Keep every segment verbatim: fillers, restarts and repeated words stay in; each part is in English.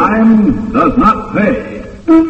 Crime does not pay.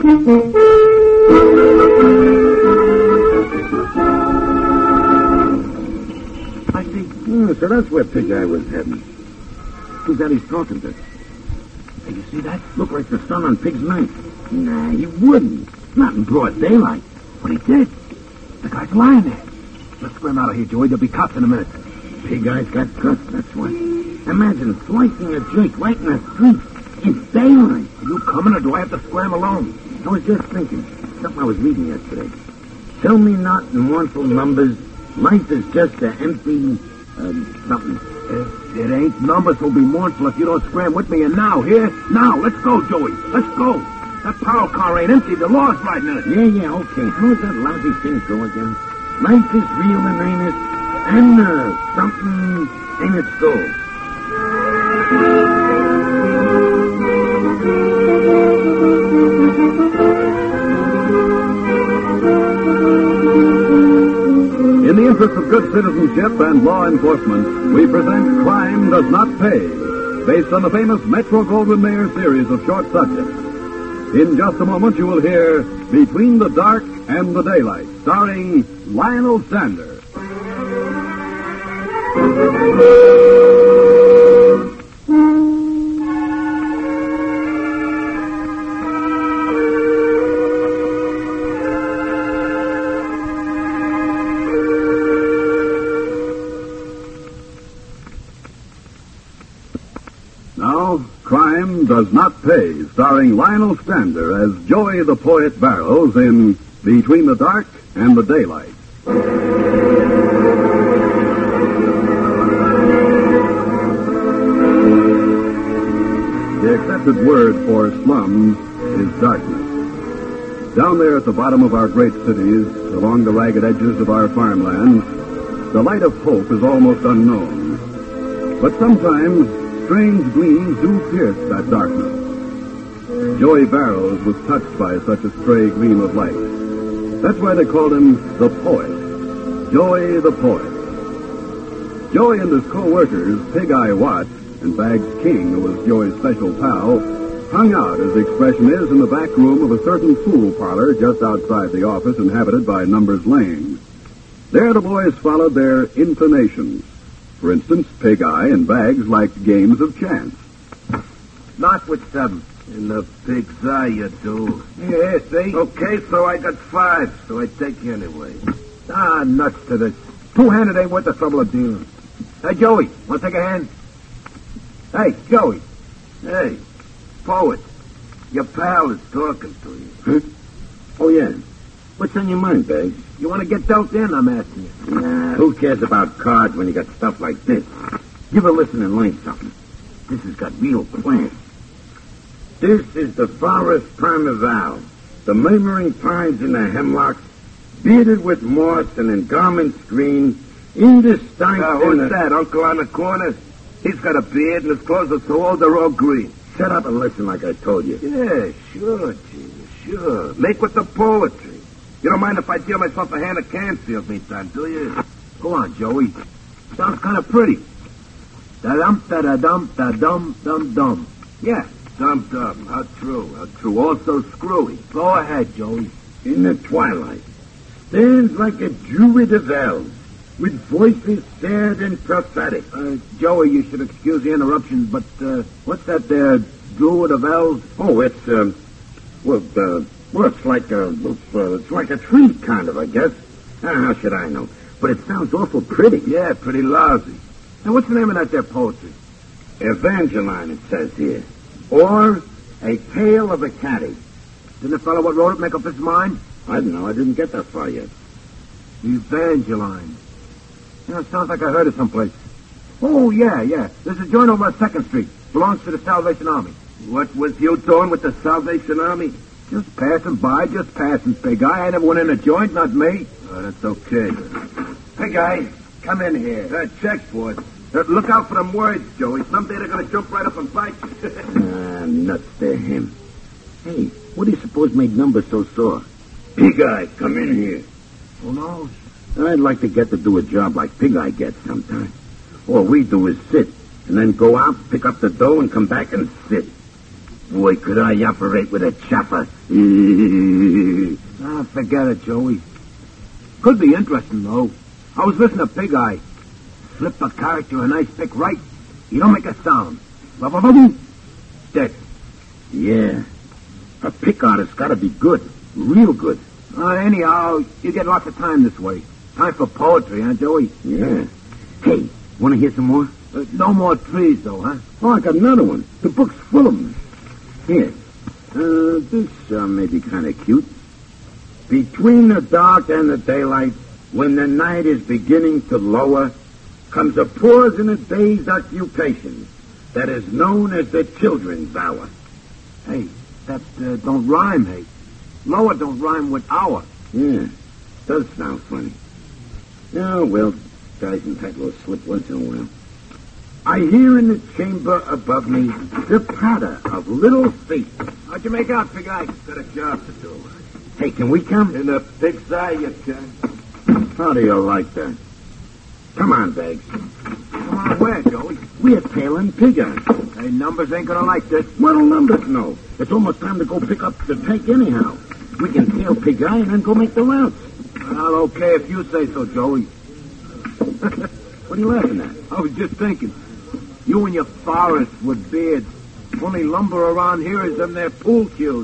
I see. Yeah, so that's where Pig Eye was heading. Who's that he's talking to? Hey, you see that? Look like the sun on Pig's knife. Nah, he wouldn't. Not in broad daylight. But he did. The guy's lying there. Let's scram out of here, Joey. There'll be cops in a minute. Pig Eye's got guts, that's why. Imagine slicing a joint right in the street in daylight. Are you coming, or do I have to scram alone? I was just thinking. Something I was reading yesterday. Tell me not in mournful numbers, life is just an empty, um, something. It, it ain't numbers will be mournful if you don't scram with me. And now, here, now, let's go, Joey. Let's go. That power car ain't empty. The law's riding in it. Yeah, yeah, okay. How does that lousy thing go again? Life is real and earnest, and uh, something ain't it so? In the interest of good citizenship and law enforcement, we present Crime Does Not Pay, based on the famous Metro-Goldwyn-Mayer series of short subjects. In just a moment, you will hear Between the Dark and the Daylight, starring Lionel Sander. Now, Crime Does Not Pay, starring Lionel Sander as Joey the Poet Barrows in Between the Dark and the Daylight. The accepted word for slums is darkness. Down there at the bottom of our great cities, along the ragged edges of our farmlands, the light of hope is almost unknown. But sometimes strange gleams do pierce that darkness. Joey Barrows was touched by such a stray gleam of light. That's why they called him the Poet. Joey the Poet. Joey and his co-workers, Pig Eye Watts and Bags King, who was Joey's special pal, hung out, as the expression is, in the back room of a certain pool parlor just outside the office inhabited by Numbers Lane. There the boys followed their inclinations. For instance, Pig Eye and Bags liked games of chance. Not with seven. In the pig's eye, you do. Yeah, see? Okay, so I got five, so I take you anyway. Ah, nuts to this. Two-handed ain't worth the trouble of dealing. Hey, Joey, want to take a hand? Hey, Joey. Hey, Poet, your pal is talking to you. Huh? Oh, yeah. What's on your mind, Bags? You want to get dealt in, I'm asking you. Nah, who cares about cards when you got stuff like this? Give a listen and learn something. This has got real class. This is the forest primeval, the murmuring pines and the hemlocks, bearded with moss and in garments green, indistinct... Uh, who's that, Uncle on the corner? He's got a beard and his clothes are so old they're all green. Shut up and listen like I told you. Yeah, sure, Gene, sure. Make with the poetry. You don't mind if I deal myself a hand of Canfield meantime, do you? Go on, Joey. Sounds kind of pretty. Da-dum, da-da-dum, da-dum, dum-dum. Yeah. Dum-dum. How true, how true. Also screwy. Go ahead, Joey. In the twilight, stands like a druid of elves, with voices sad and prophetic. Uh, Joey, you should excuse the interruption, but, uh, what's that there, druid of elves? Oh, it's, um, well, uh, well, it's like a, uh, it's like a tree, kind of, I guess. Uh, how should I know? But it sounds awful pretty. Yeah, pretty lousy. Now, what's the name of that there poetry? Evangeline, it says here. Or A Tale of a Caddy. Didn't the fellow what wrote it make up his mind? I don't know. I didn't get that far yet. Evangeline. You know, it sounds like I heard it someplace. Oh, yeah, yeah. There's a joint over on second Street. Belongs to the Salvation Army. What was you doing with the Salvation Army? Just passing by, just passing, Pig Eye. I never went in a joint, not me. Oh, that's okay. Pig Eye, come in here. Uh, check, boys. Uh, look out for them words, Joey. Someday they're going to jump right up and bite you. Ah, nuts to him. Hey, what do you suppose made Numbers so sore? Pig Eye, come in here. Who knows? I'd like to get to do a job like Pig Eye gets sometime. All we do is sit, and then go out, pick up the dough, and come back and sit. Boy, could I operate with a chopper. Ah, forget it, Joey. Could be interesting, though. I was listening to Pig Eye. Slip a character a nice pick right. You don't make a sound. Ba-ba-ba-boom. Dead. Yeah. A pick artist's got to be good. Real good. Uh, anyhow, you get lots of time this way. Time for poetry, huh, Joey? Yeah. Hey, want to hear some more? Uh, no more trees, though, huh? Oh, I got another one. The book's full of them. Here. Uh, this uh, may be kind of cute. Between the dark and the daylight, when the night is beginning to lower, comes a pause in a day's occupation that is known as the children's hour. Hey, that uh, don't rhyme, hey. Lower don't rhyme with hour. Yeah, does sound funny. Oh, well, guys entitled to slip once in a while. I hear in the chamber above me the patter of little feet. How'd you make out, Pig Eye? Got a job to do. Hey, can we come? In the pig's eye, you can. How do you like that? Come on, Bags. Come on, where, Joey? We're tailing Pig Eye. Hey, numbers ain't gonna like this. What'll numbers know? It's almost time to go pick up the tank anyhow. We can tail Pig Eye and then go make the routes. Well, okay if you say so, Joey. What are you laughing at? I was just thinking. You and your forest with beards. Only lumber around here is them there pool cues.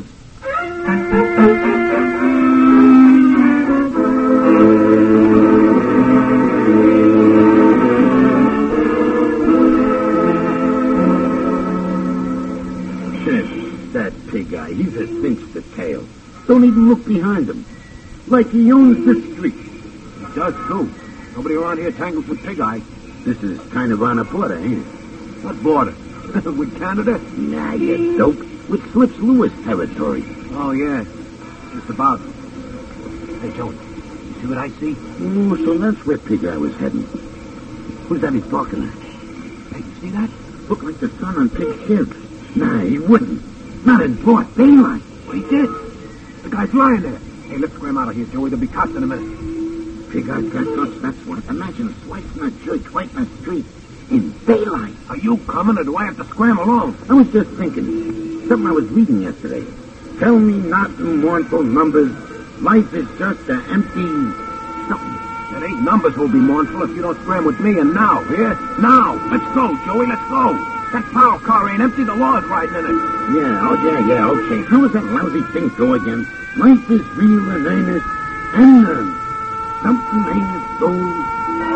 That Pig Eye, he's a cinch to tail. Don't even look behind him. Like he owns the street. He does, too. Nobody around here tangles with Pig Eye. This is kind of on a border, ain't it? What border? With Canada? Nah, you dope. With Slips Lewis territory. Oh, yeah. Just about. Hey, Joey, you see what I see? Oh, so that's where Pig Eye was heading. Who's that he's talking to? Hey, you see that? Look like the sun on Pig's ship. Nah, he wouldn't. Not in broad daylight. Well, he did. The guy's lying there. Hey, let's scram out of here, Joey. There'll be cops in a minute. Pig Eye's got guts, that's what. Imagine slicing a jerk right in the street. In daylight. Are you coming, or do I have to scram along? I was just thinking. Something I was reading yesterday. Tell me not in mournful numbers. Life is just an empty something. It ain't numbers will be mournful if you don't scram with me, and now, here? Now! Let's go, Joey, let's go! That power car ain't empty, the law's riding in it. Yeah, oh, yeah, yeah, okay. How does that lousy thing go again? Life is real and earnest, and uh, something ain't gold.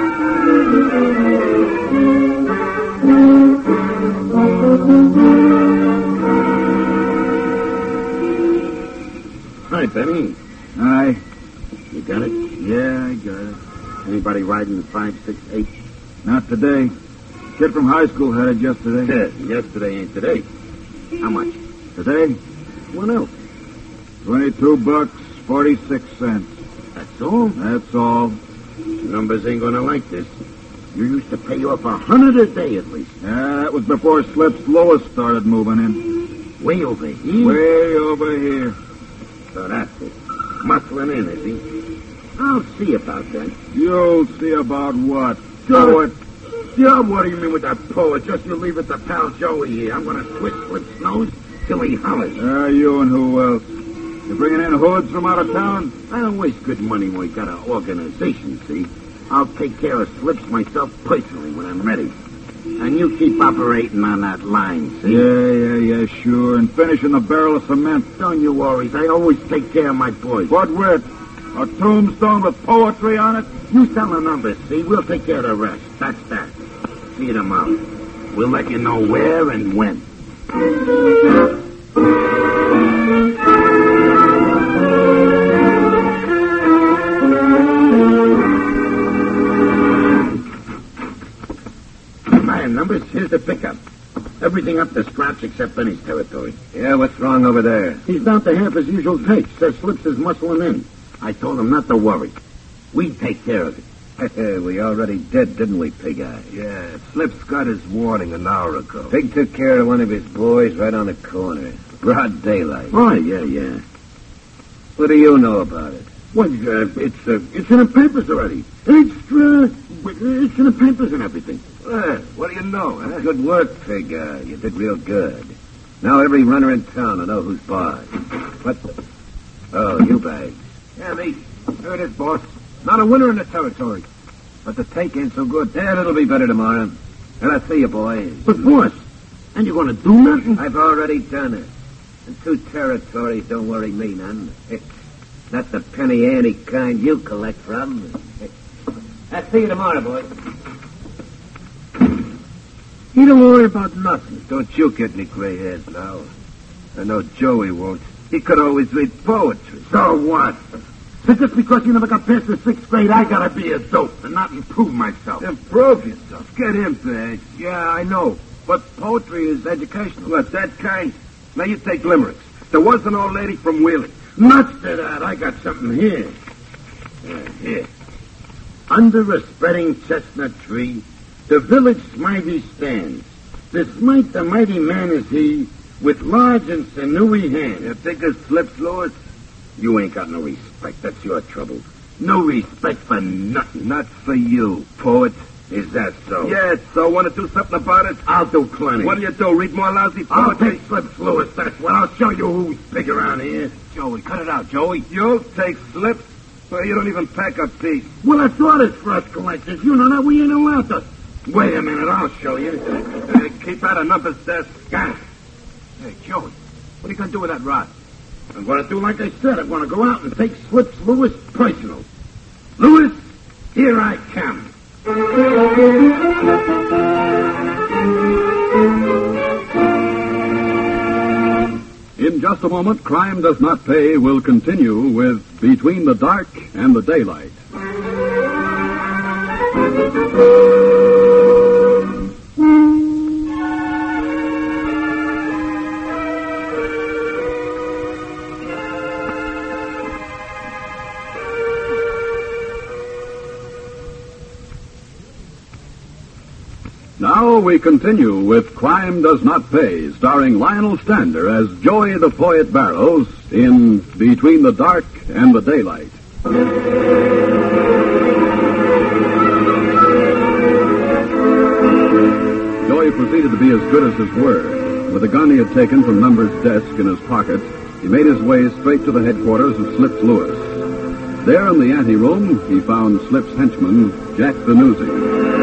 Hi, Benny. Hi. You got it? Yeah, I got it. Anybody riding five six eight? Not today. Kid from high school had it yesterday. Yeah, yesterday ain't today. How much? Today? What else? Twenty-two bucks, forty-six cents. That's all? That's all. Numbers ain't gonna like this. You used to pay off a hundred a day at least. Yeah, that was before Slips Lois started moving in. Way over here? Way over here. So that's it. Muscling in, is he? I'll see about that. You'll see about what? Poet? Yeah, what do you mean with that poet? Just you leave it to pal Joey here. I'm gonna twist Slip's nose till he hollers. Uh, you and who else? You bringing in hoods from out of town? I don't waste good money when we got an organization, see? I'll take care of Slips myself personally when I'm ready. And you keep operating on that line, see? Yeah, yeah, yeah, sure. And finishing the barrel of cement. Don't you worry. I always take care of my boys. What with? A tombstone with poetry on it? You sell the numbers, see? We'll take care of the rest. That's that. See you tomorrow. We'll let you know where and when. Man, numbers, here's the pickup. Everything up to scratch except Benny's territory. Yeah, what's wrong over there? He's down to half his usual take. Says Slips is muscling in. I told him not to worry. We take care of it. We already did, didn't we, Pig Eye? Yeah, Slips got his warning an hour ago. Pig took care of one of his boys right on the corner. Broad daylight. Oh, yeah, yeah. What do you know about it? Well, uh, it's uh, it's in the papers already. Extra. It's in the papers and everything. Well, what do you know, huh? Good work, Pig Eye. You did real good. Now every runner in town will know who's boss. What the... Oh, you bags. Yeah, me. Here it is, boss. Not a winner in the territory. But the take ain't so good. Yeah, it'll be better tomorrow. And I'll see you, boys. But, boss, and you gonna do nothing? I've already done it. And two territories don't worry me none. Not the penny ante kind you collect from. I'll see you tomorrow, boys. You don't worry about nothing. Don't you get any gray hairs now. I know Joey won't. He could always read poetry. So what? So just because you never got past the sixth grade, I gotta be a dope and not improve myself. Improve yourself. Get him, Badge. Yeah, I know. But poetry is educational. What, that kind? Now you take limericks. There was an old lady from Wheeling. Nuts to that. I got something here. Yeah, here. Under a spreading chestnut tree, the village smitey stands. The smite the mighty man is he, with large and sinewy hands. You think it slips, Lewis? You ain't got no respect. That's your trouble. No respect for nothing. Not for you, poet. Is that so? Yes, so want to do something about it? I'll do plenty. What do you do, read more lousy I'll poetry? take slips, Lewis, that's what. I'll show you who's big around here. Joey, cut it out, Joey. You'll take slips? Well, you don't even pack a piece. Well, I thought it's for us collectors. You know that we ain't allowed to. Wait a minute, I'll show you. Uh, keep out of numbers, desk. Got it. Hey, Joey, what are you going to do with that rod? I'm going to do like I said. I'm going to go out and take slips, Lewis, personal. Lewis, here I come. In just a moment, Crime Does Not Pay will continue with Between the Dark and the Daylight. Now we continue with Crime Does Not Pay, starring Lionel Stander as Joey the Poet Barrows in Between the Dark and the Daylight. Joey proceeded to be as good as his word. With the gun he had taken from Number's desk in his pocket, he made his way straight to the headquarters of Slips Lewis. There in the anteroom, he found Slips' henchman, Jack the Newsy.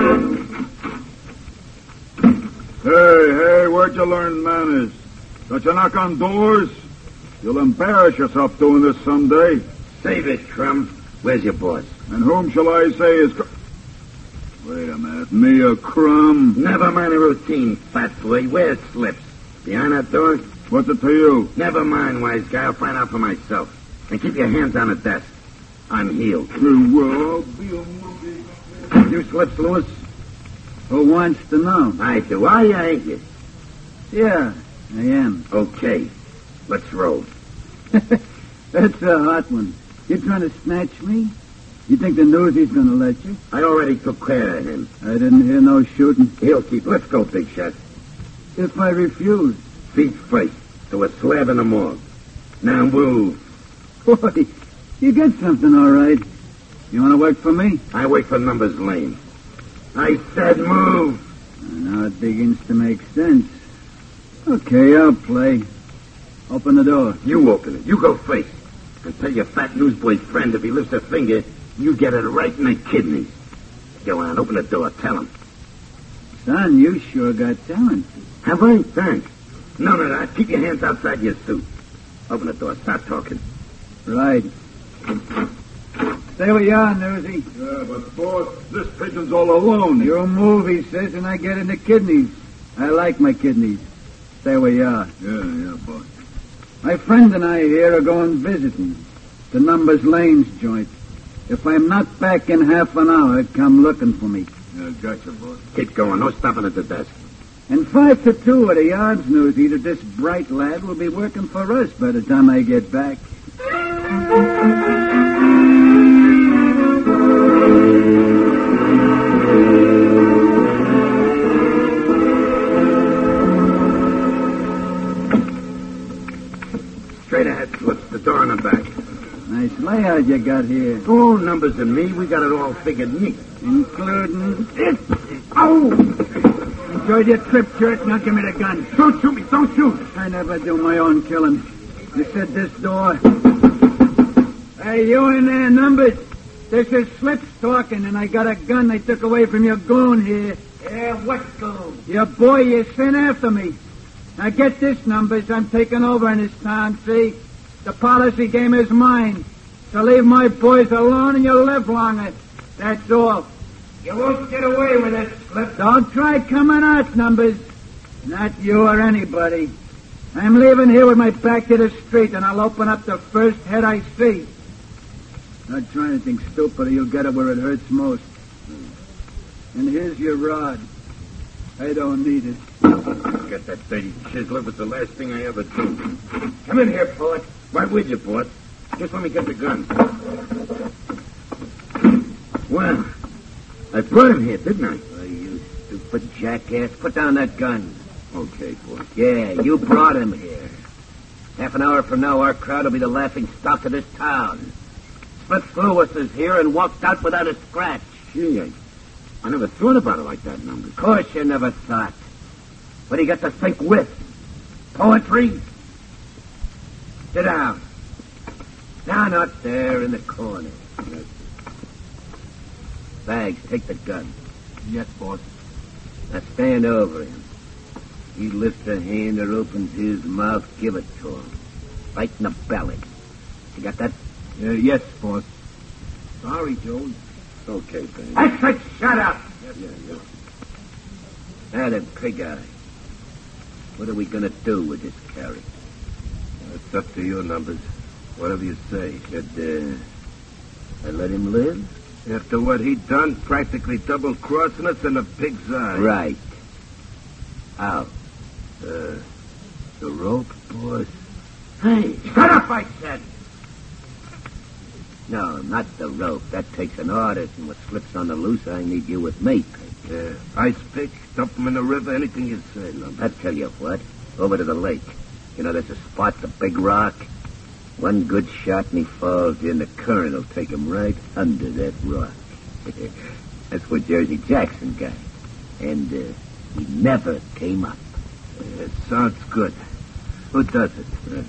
Hey, hey, where'd you learn manners? Don't you knock on doors? You'll embarrass yourself doing this someday. Save it, Crumb. Where's your boss? And whom shall I say is... Cr- Wait a minute. Me a crumb? Never mind the routine, fat boy. Where's Slips? Behind that door? What's it to you? Never mind, wise guy. I'll find out for myself. And keep your hands on the desk. I'm healed. Well, I'll be a movie. You Slips, Lewis? Who wants to know? I do. Are you, ain't you? Yeah, I am. Okay. Let's roll. That's a hot one. You trying to snatch me? You think the newsy's going to let you? I already took care of him. I didn't hear no shooting. He'll keep. Let's go, big shot. If I refuse? Feet first. To a slab in the morgue. Now move. Boy, you get something all right. You want to work for me? I work for Numbers Lane. I said move. Now it begins to make sense. Okay, I'll play. Open the door. You open it. You go first. And tell your fat newsboy friend if he lifts a finger, you get it right in the kidneys. Go on, open the door. Tell him. Son, you sure got talent. Have I? Thanks. None of that. Keep your hands outside your suit. Open the door. Start talking. Right. Stay where you are, Newsy. Yeah, but, boss, this pigeon's all alone. You move, he says, and I get in the kidneys. I like my kidneys. Stay where you are. Yeah, yeah, boss. My friend and I here are going visiting. The Numbers Lanes joint. If I'm not back in half an hour, come looking for me. Yeah, gotcha, boss. Keep going. No stopping at the desk. And five to two at the yards, Newsy, that this bright lad will be working for us by the time I get back. Straight ahead, Slips. The door in the back. Nice layout you got here. Oh, Numbers and me, we got it all figured neat. Including it. Oh! Enjoy your trip, jerk. Now give me the gun. Don't shoot me. Don't shoot. I never do my own killing. You said this door. Hey, you in there, Numbers? This is Slips talking, and I got a gun they took away from your goon here. Yeah, what goon? Your boy you sent after me. Now get this, Numbers. I'm taking over in this town, see? The policy game is mine. So leave my boys alone and you'll live longer. That's all. You won't get away with it, Slip. Don't try coming out, Numbers. Not you or anybody. I'm leaving here with my back to the street, and I'll open up the first head I see. Not try anything stupid, or you'll get it where it hurts most. And here's your rod. I don't need it. Get that dirty chiseler was the last thing I ever do. Come in here, Port. Why would you, Port? Just let me get the gun. Well, I brought him here, didn't I? Oh, you stupid jackass. Put down that gun. Okay, Port. Yeah, you brought him here. Half an hour from now, our crowd will be the laughing stock of this town. Slips Lewis is here and walked out without a scratch. Gee, I, I never thought about it like that, Numbers. Of course you never thought. What do you got to think with? Poetry? Sit down. Down out there in the corner. Bags, take the gun. Yes, boss. Now stand over him. He lifts a hand or opens his mouth, give it to him. Right in the belly. You got that? Uh, yes, boss. Sorry, Joe. Okay, Ben. I said shut up! Yeah, yeah. Now then, Pig Eye. What are we going to do with this character? It's up to you, Numbers. Whatever you say. Should, uh, I let him live? After what he'd done, practically double-crossing us in a pig's eye. Right. How? Uh, the rope, boss? Hey, Shut up, I said! No, not the rope. That takes an artist, and what slips on the loose, I need you with me, Pig. uh, ice pick, dump him in the river, anything you say, Numbers. I'll tell you what. Over to the lake. You know, there's a spot, the big rock. One good shot and he falls in. The current will take him right under that rock. That's what Jersey Jackson got. And uh, he never came up. It sounds good. Who does it?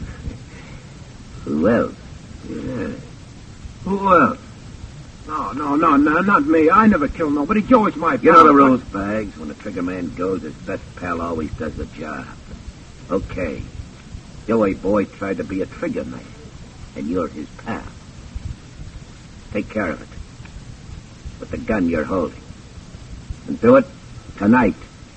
Who else? Yeah. Who else? No, no, no, no, not me. I never killed nobody. Joey's my pal. You know the rules, Bags. When the trigger man goes, his best pal always does the job. Okay. Joey Boy tried to be a trigger man, and you're his pal. Take care of it. With the gun you're holding. And do it tonight.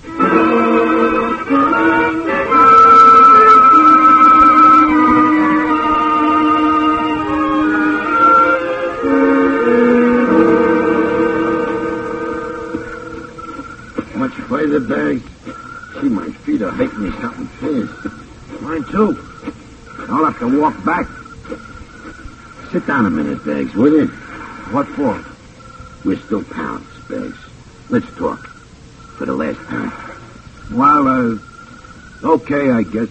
Much further, Bags? See, my feet are hurting me something fierce. Mine, too. I'll have to walk back. Sit down a minute, Bags, will you? What for? We're still pals, Bags. Let's talk. For the last time. Well, uh, okay, I guess.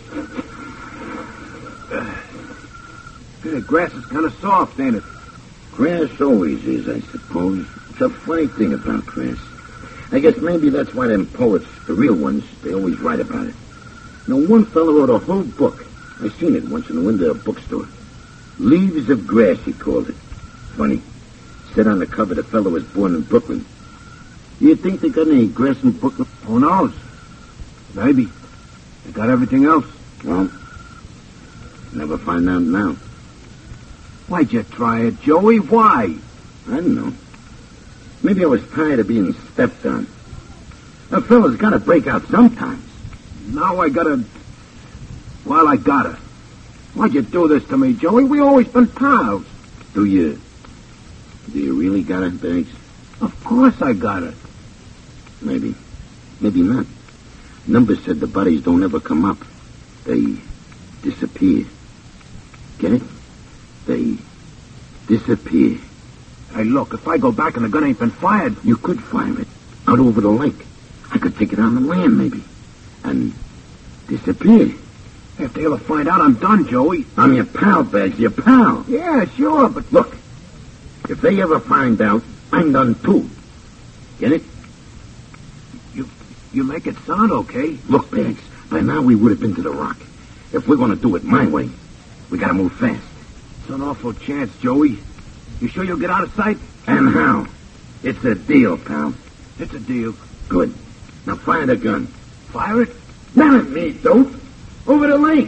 Uh, the grass is kind of soft, ain't it? Grass always is, I suppose. It's a funny thing about grass. I guess maybe that's why them poets, the real ones, they always write about it. You know, one fella wrote a whole book. I seen it once in the window of a bookstore. Leaves of Grass, he called it. Funny. Said on the cover the fellow was born in Brooklyn. You think they got any grass in Brooklyn? Who knows? Maybe. They got everything else. Well, never find out now. Why'd you try it, Joey? Why? I don't know. Maybe I was tired of being stepped on. A fella's got to break out sometimes. Now I gotta... Well, I gotta. Why'd you do this to me, Joey? We always been pals. Do you... Do you really got it, Bags? Of course I got it. Maybe. Maybe not. Numbers said the bodies don't ever come up. They disappear. Get it? They disappear. Hey, look, if I go back and the gun ain't been fired... You could fire it. Out over the lake. I could take it on the land, maybe. And disappear. If they ever find out, I'm done, Joey. I'm your pal, Bags. Your pal. Yeah, sure, but... Look, if they ever find out, I'm done too. Get it? You You make it sound okay. Look, Bags, by now we would have been to the Rock. If we're going to do it my way, we got to move fast. It's an awful chance, Joey. You sure you'll get out of sight? And how? It's a deal, pal. It's a deal. Good. Now fire the gun. Fire it? Not at me, dope. Over the lake.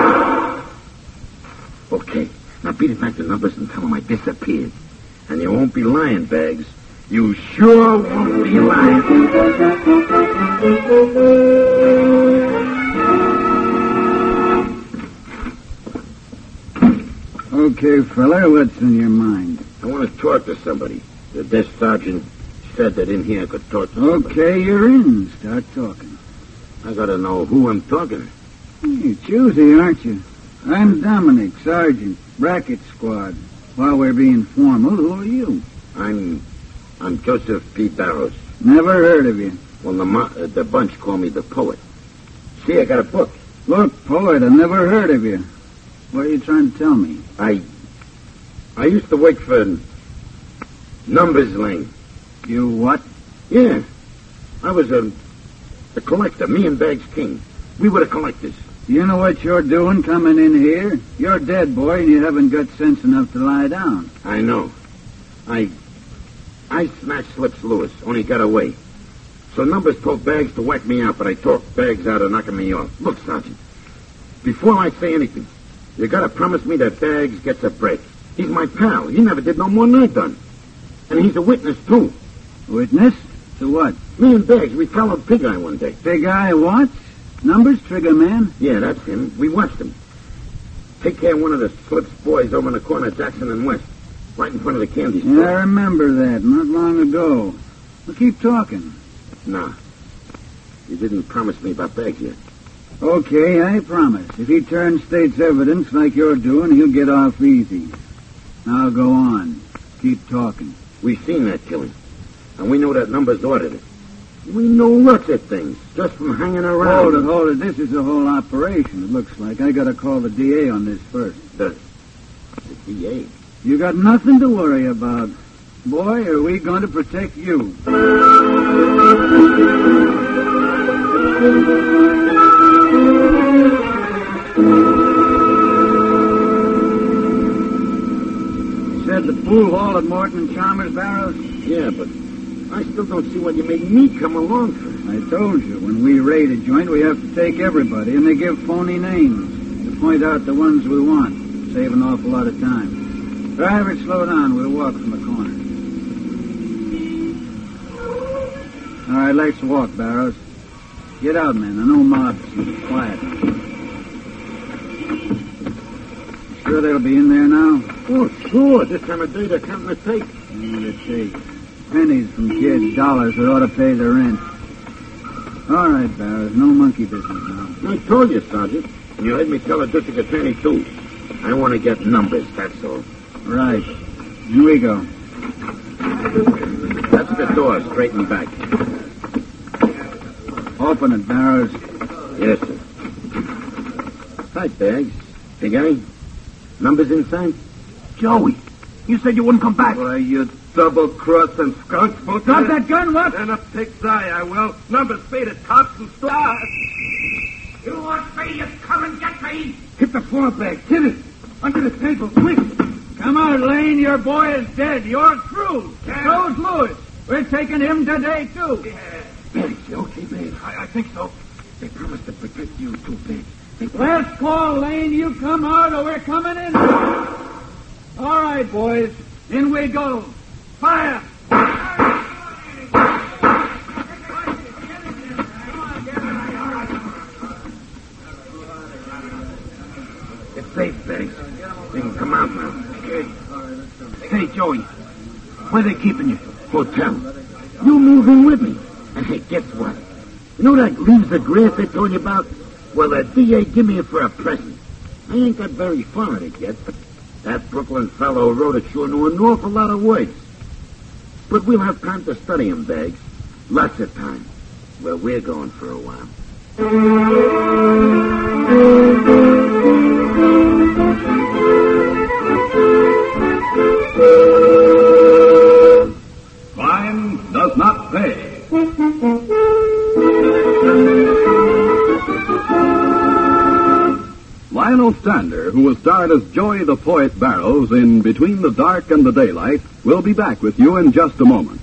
Okay. Now beat it back to Numbers and tell them I disappeared. And you won't be lying, Bags. You sure won't be lying. Okay, fella, what's in your mind? I want to talk to somebody. The desk sergeant said that in here I could talk to somebody. Okay, you're in. Start talking. I gotta know who I'm talking to. You're choosy, aren't you? I'm Dominic, Sergeant, Bracket Squad. While we're being formal, who are you? I'm... I'm Joseph P. Barrows. Never heard of you. Well, the, mo- uh, the bunch call me the poet. See, I got a book. Look, poet, I never heard of you. What are you trying to tell me? I... I used to work for... Numbers Lane. You what? Yeah. I was a... a collector, me and Bags King. We were the collectors. You know what you're doing coming in here? You're dead, boy, and you haven't got sense enough to lie down. I know. I... I smashed Slips Lewis, only got away. So Numbers told Bags to whack me out, but I talked Bags out of knocking me off. Look, Sergeant, before I say anything, you gotta promise me that Bags gets a break. He's my pal. He never did no more than I done. And he's a witness, too. Witness? To what? Me and Bags, we followed Big Eye one day. Big Eye what? Numbers, Trigger Man? Yeah, that's him. We watched him. Take care of one of the Slips boys over in the corner of Jackson and West. Right in front of the candy store. Yeah, I remember that. Not long ago. Well, keep talking. Nah. You didn't promise me about Bags yet. Okay, I promise. If he turns state's evidence like you're doing, he'll get off easy. Now go on. Keep talking. We've seen that killing. And we know that Numbers ordered it. We know lots of things, just from hanging around. Hold it, hold it. This is a whole operation, it looks like. I gotta call the D A on this first. The... the D A? You got nothing to worry about. Boy, are we going to protect you. Said the pool hall at Morton and Chalmers, Barrows? Yeah, but I still don't see what you made me come along for. I told you, when we raid a joint, we have to take everybody, and they give phony names to point out the ones we want, save an awful lot of time. Driver, slow down. We'll walk from the corner. All right, let's walk, Barrows. Get out, man. I know mobs. Quiet. You sure they'll be in there now? Oh, sure. This time of day they're counting the take. Yeah, the take. Pennies from kids, dollars that ought to pay the rent. All right, Barrows. No monkey business now. I told you, Sergeant. And you heard me tell the district attorney, too. I want to get Numbers, that's all. Right. Here we go. That's the door, straight and back. Open it, Barrows. Yes, sir. Hi, Bags. Big guy. Numbers inside? Joey, you said you wouldn't come back. Why, you double-crossing skunk. Both Drop that gun, what? And a pig's eye, I will. Numbers faded tops and stars. You want me? You come and get me. Hit the floor, Bags. Hit it. Under the table, quick. Come on, Lane. Your boy is dead. You're through. Yeah. So's Lewis. We're taking him today, too. Yeah, Bags, you okay, Bags? I, I think so. They promised to protect you, too, Bags. They Last call, Lane. You come out or we're coming in. All right, boys. In we go. Fire! It's safe, Bags. They can come out now. Hey, Joey, where they keeping you? Hotel. You move in with me. And hey, guess what? You know that leaves the grass I told you about? Well, the D A give me it for a present. I ain't got very far in it yet, but that Brooklyn fellow who wrote it sure knew an awful lot of words. But we'll have time to study 'em, Bags. Lots of time. Well, we're going for a while. Crime does not pay. Stander, who was starred as Joey the Poet Barrows in Between the Dark and the Daylight, will be back with you in just a moment.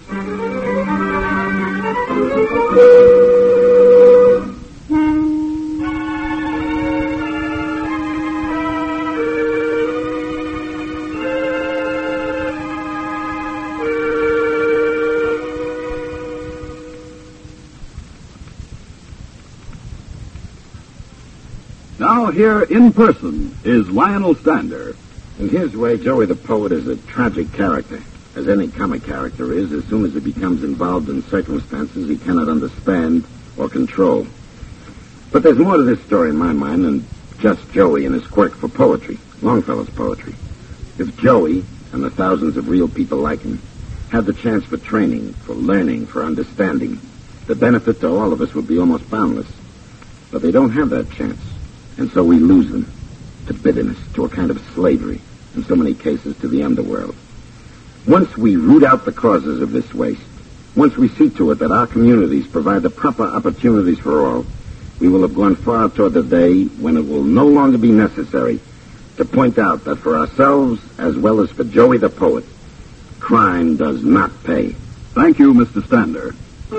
Now here in person is Lionel Stander. In his way, Joey the Poet is a tragic character, as any comic character is as soon as he becomes involved in circumstances he cannot understand or control. But there's more to this story in my mind than just Joey and his quirk for poetry, Longfellow's poetry. If Joey and the thousands of real people like him had the chance for training, for learning, for understanding, the benefit to all of us would be almost boundless. But they don't have that chance. And so we lose them to bitterness, to a kind of slavery, in so many cases to the underworld. Once we root out the causes of this waste, once we see to it that our communities provide the proper opportunities for all, we will have gone far toward the day when it will no longer be necessary to point out that for ourselves, as well as for Joey the Poet, crime does not pay. Thank you, Mister Stander.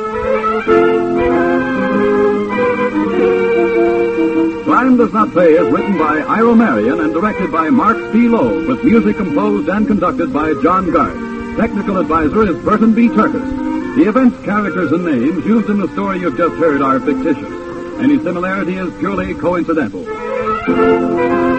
Crime Does Not Pay is written by Ira Marion and directed by Mark C. Loeb, with music composed and conducted by John Garth. Technical advisor is Burton B. Turkis. The events, characters, and names used in the story you've just heard are fictitious. Any similarity is purely coincidental.